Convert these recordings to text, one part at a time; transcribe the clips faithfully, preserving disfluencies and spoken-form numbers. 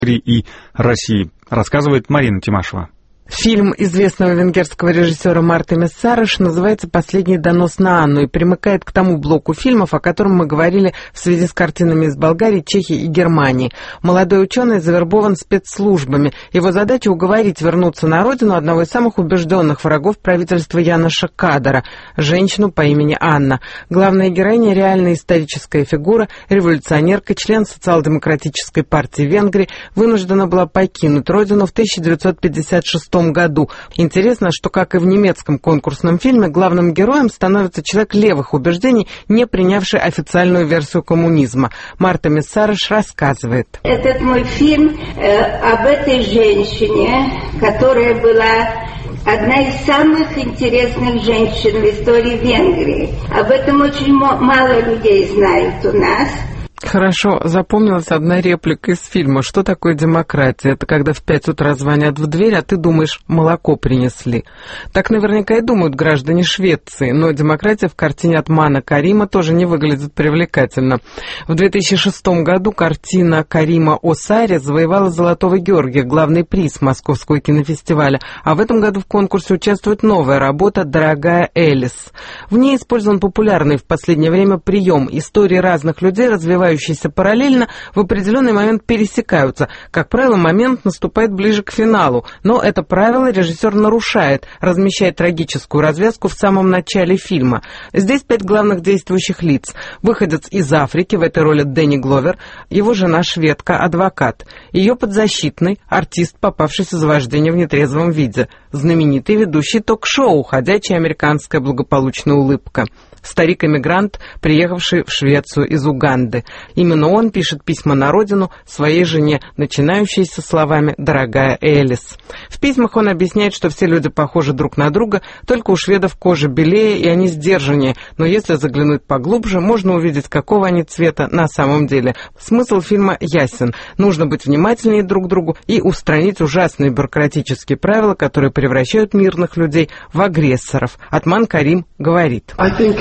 и России, рассказывает Марина Тимашева. Фильм известного венгерского режиссера Марты Мессареш называется «Последний донос на Анну» и примыкает к тому блоку фильмов, о котором мы говорили в связи с картинами из Болгарии, Чехии и Германии. Молодой ученый завербован спецслужбами. Его задача — уговорить вернуться на родину одного из самых убежденных врагов правительства Яноша Кадара, женщину по имени Анна. Главная героиня — реальная историческая фигура, революционерка, член социал-демократической партии Венгрии, вынуждена была покинуть родину в тысяча девятьсот пятьдесят шестом году. Интересно, что, как и в немецком конкурсном фильме, главным героем становится человек левых убеждений, не принявший официальную версию коммунизма. Марта Мессареш рассказывает. Этот мой фильм э, об этой женщине, которая была одна из самых интересных женщин в истории Венгрии. Об этом очень мало людей знают у нас. Хорошо запомнилась одна реплика из фильма. Что такое демократия? Это когда в пять утра звонят в дверь, а ты думаешь, молоко принесли. Так наверняка и думают граждане Швеции, но демократия в картине Атмана Карима тоже не выглядит привлекательно. В две тысячи шестом году картина Карима о Саре завоевала Золотого Георгия, главный приз Московского кинофестиваля, а в этом году в конкурсе участвует новая работа «Дорогая Элис». В ней использован популярный в последнее время прием. Истории разных людей, развивающиеся параллельно, в определенный момент пересекаются. Как правило, момент наступает ближе к финалу, но это правило режиссер нарушает, размещая трагическую развязку в самом начале фильма. Здесь пять главных действующих лиц. Выходец из Африки, в этой роли Дэнни Гловер, его жена шведка, адвокат, ее подзащитный, артист, попавшийся за вождение в нетрезвом виде, знаменитый ведущий ток-шоу, ходячая американская благополучная улыбка, старик-эмигрант, приехавший в Швецию из Уганды. Именно он пишет письма на родину своей жене, начинающиеся словами «Дорогая Элис». В письмах он объясняет, что все люди похожи друг на друга, только у шведов кожа белее и они сдержаннее, но если заглянуть поглубже, можно увидеть, какого они цвета на самом деле. Смысл фильма ясен. Нужно быть внимательнее друг к другу и устранить ужасные бюрократические правила, которые превращают мирных людей в агрессоров. Атман Карим говорит: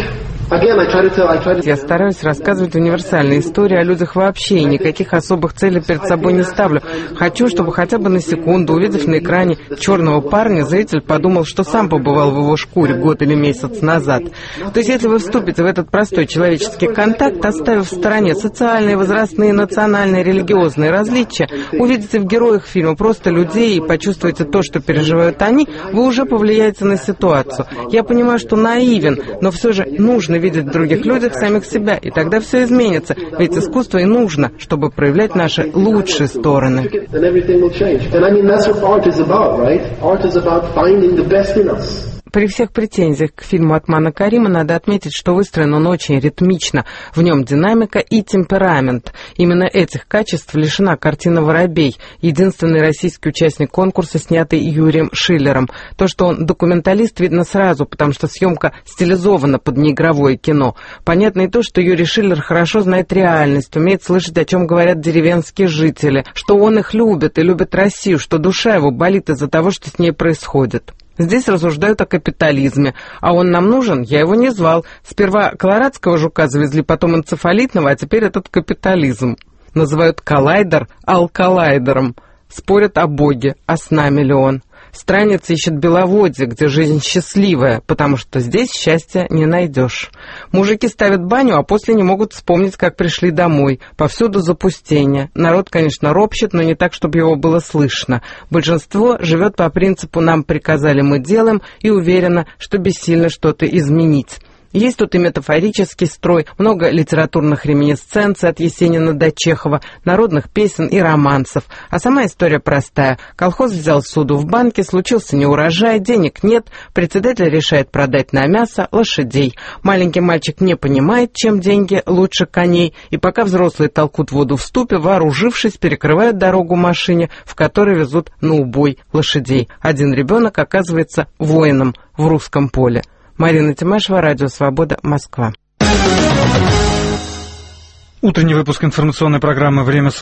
«Я стараюсь рассказывать универсальные истории о людях вообще, и никаких особых целей перед собой не ставлю. Хочу, чтобы хотя бы на секунду, увидев на экране черного парня, зритель подумал, что сам побывал в его шкуре год или месяц назад. То есть, если вы вступите в этот простой человеческий контакт, оставив в стороне социальные, возрастные, национальные, религиозные различия, увидите в героях фильма просто людей и почувствуете то, что переживают они, вы уже повлияете на ситуацию. Я понимаю, что наивен, но все же нужно видеть в других людях самих себя, и тогда все изменится, ведь искусство и нужно, чтобы проявлять наши лучшие стороны». При всех претензиях к фильму Атмана Карима надо отметить, что выстроен он очень ритмично, в нем динамика и темперамент. Именно этих качеств лишена картина «Воробей», единственный российский участник конкурса, снятый Юрием Шиллером. То, что он документалист, видно сразу, потому что съемка стилизована под неигровое кино. Понятно и то, что Юрий Шиллер хорошо знает реальность, умеет слышать, о чем говорят деревенские жители, что он их любит и любит Россию, что душа его болит из-за того, что с ней происходит. Здесь рассуждают о капитализме. А он нам нужен? Я его не звал. Сперва колорадского жука завезли, потом энцефалитного, а теперь этот капитализм. Называют коллайдер алколайдером. Спорят о Боге, а с нами ли он? Странниц ищет Беловодье, где жизнь счастливая, потому что здесь счастья не найдешь. Мужики ставят баню, а после не могут вспомнить, как пришли домой. Повсюду запустение. Народ, конечно, ропщет, но не так, чтобы его было слышно. Большинство живет по принципу «нам приказали, мы делаем» и уверено, что бессильно что-то изменить. Есть тут и метафорический строй, много литературных реминисценций от Есенина до Чехова, народных песен и романсов. А сама история простая. Колхоз взял суду в банке, случился неурожай, денег нет, председатель решает продать на мясо лошадей. Маленький мальчик не понимает, чем деньги лучше коней, и пока взрослые толкут воду в ступе, вооружившись, перекрывают дорогу машине, в которой везут на убой лошадей. Один ребенок оказывается воином в русском поле. Марина Тимашева, Радио Свобода, Москва. Утренний выпуск информационной программы «Время